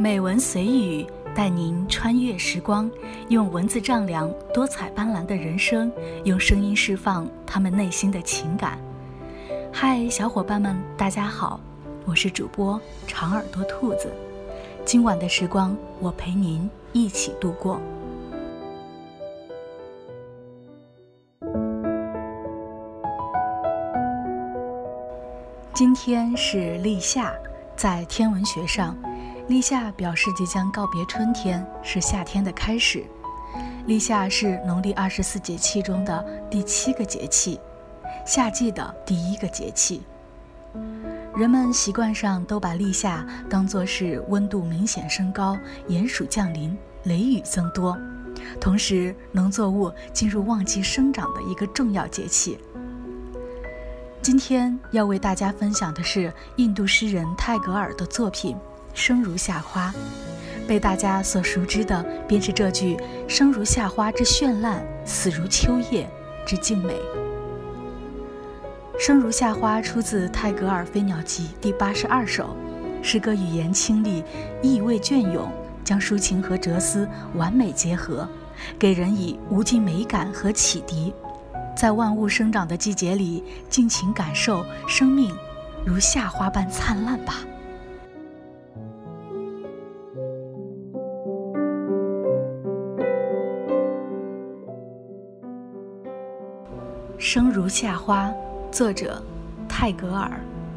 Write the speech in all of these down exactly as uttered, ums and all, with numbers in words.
美文随语带您穿越时光，用文字丈量多彩斑斓的人生，用声音释放他们内心的情感。嗨，小伙伴们，大家好，我是主播长耳朵兔子。今晚的时光，我陪您一起度过。今天是立夏，在天文学上，立夏表示即将告别春天，是夏天的开始。立夏是农历二十四节气中的第七个节气，夏季的第一个节气。人们习惯上都把立夏当作是温度明显升高、炎暑降临、雷雨增多，同时农作物进入旺季生长的一个重要节气。今天要为大家分享的是印度诗人泰戈尔的作品《生如夏花》，被大家所熟知的便是这句“生如夏花之绚烂，死如秋叶之静美”。生如夏花出自泰戈尔《飞鸟集》第八十二首，诗歌语言清丽，意味隽永，将抒情和哲思完美结合，给人以无尽美感和启迪。在万物生长的季节里，尽情感受生命如夏花般灿烂吧。生如夏花，作者泰戈尔。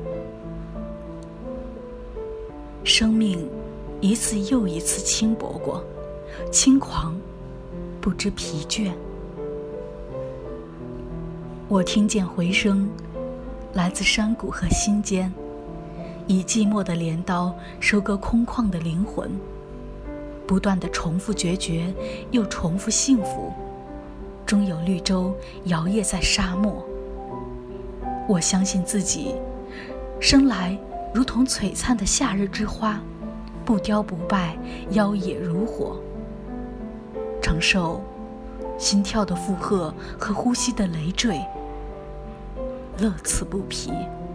生命一次又一次轻薄过，轻狂，不知疲倦。我听见回声，来自山谷和心间，以寂寞的镰刀收割空旷的灵魂，不断地重复决绝，又重复幸福，终有绿洲摇曳在沙漠。我相信自己生来如同璀璨的夏日之花，不凋不败，妖冶如火，承受心跳的负荷和呼吸的累赘，乐此不疲。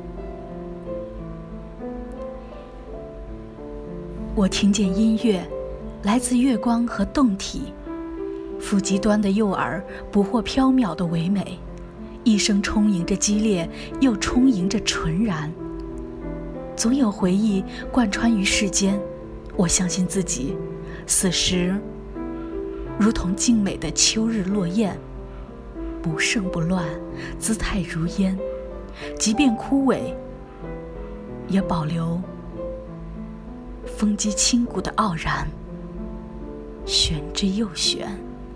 我听见音乐，来自月光和动体，腹极端的诱饵捕获缥缈的唯美，一生充盈着激烈，又充盈着纯然。总有回忆贯穿于世间，我相信自己死时如同静美的秋日落雁，不盛不乱，姿态如烟，即便枯萎，也保留风肌清骨的傲然，玄之又玄。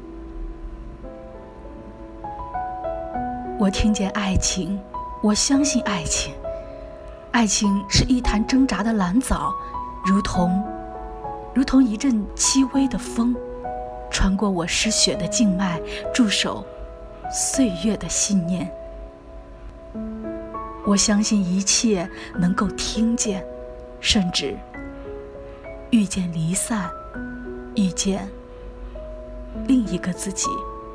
我听见爱情，我相信爱情。爱情是一潭挣扎的蓝藻，如同如同一阵轻微的风，穿过我失血的静脉，驻守岁月的信念。我相信一切能够听见，甚至遇见离散，遇见另一个自己。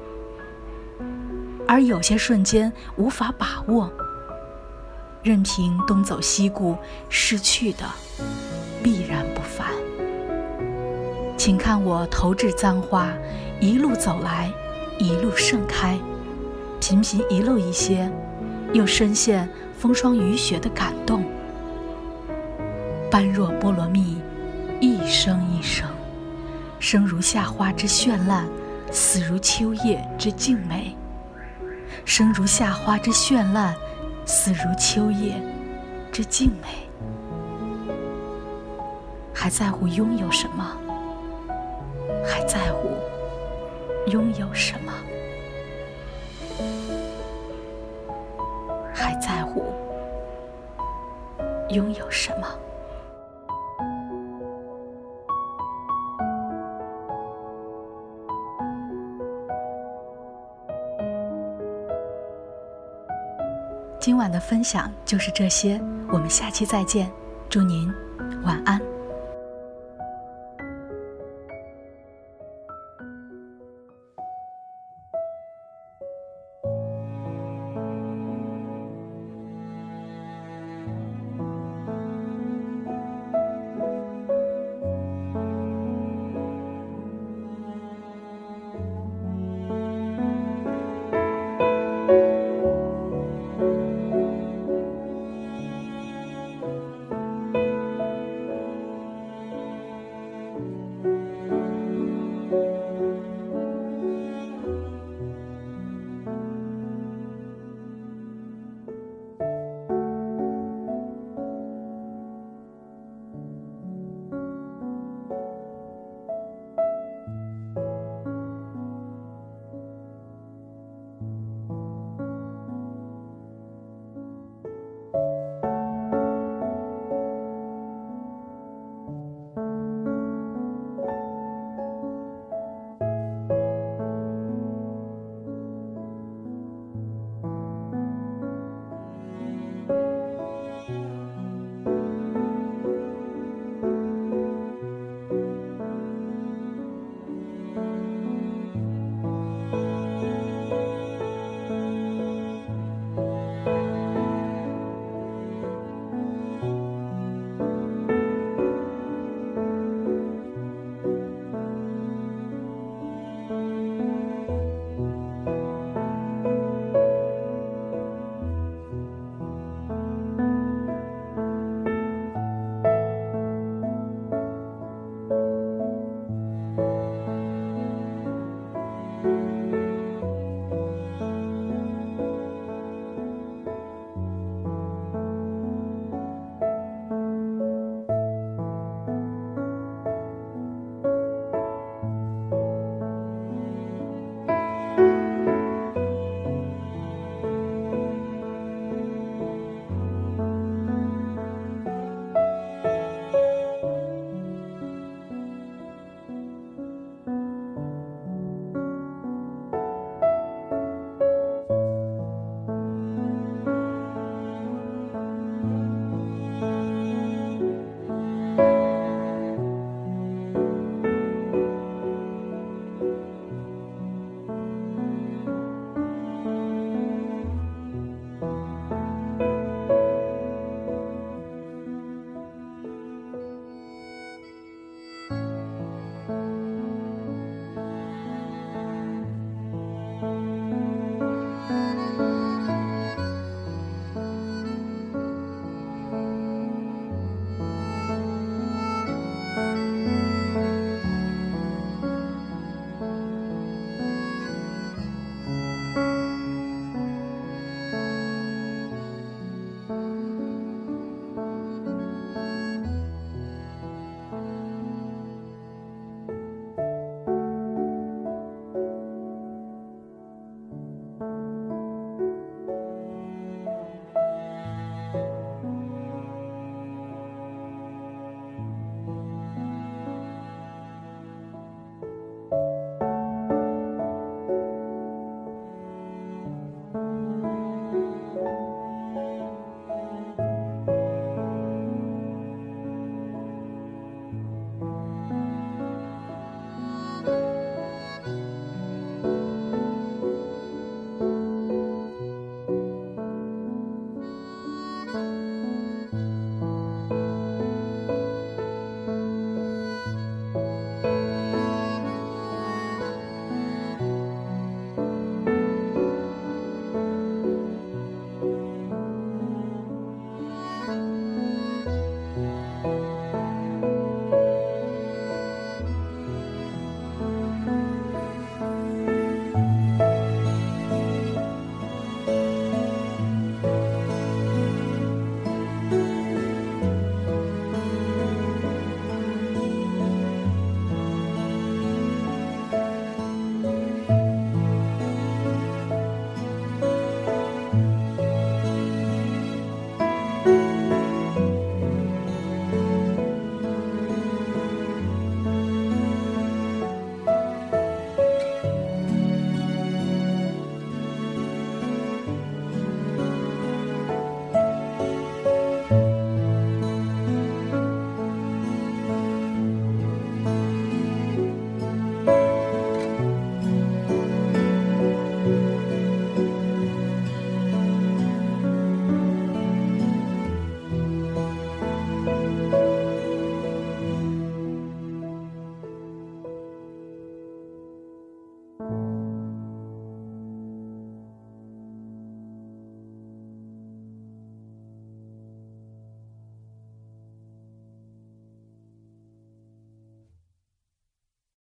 而有些瞬间无法把握，任凭东走西顾，失去的必然不返。请看我投掷簪花，一路走来，一路盛开，频频遗漏一些，又深陷风霜雨雪的感动。般若波罗蜜，一生一生，生如夏花之绚烂，死如秋叶之静美。生如夏花之绚烂，死如秋叶之静美。还在乎拥有什么？还在乎拥有什么？还在乎拥有什么？今晚的分享就是这些，我们下期再见，祝您晚安。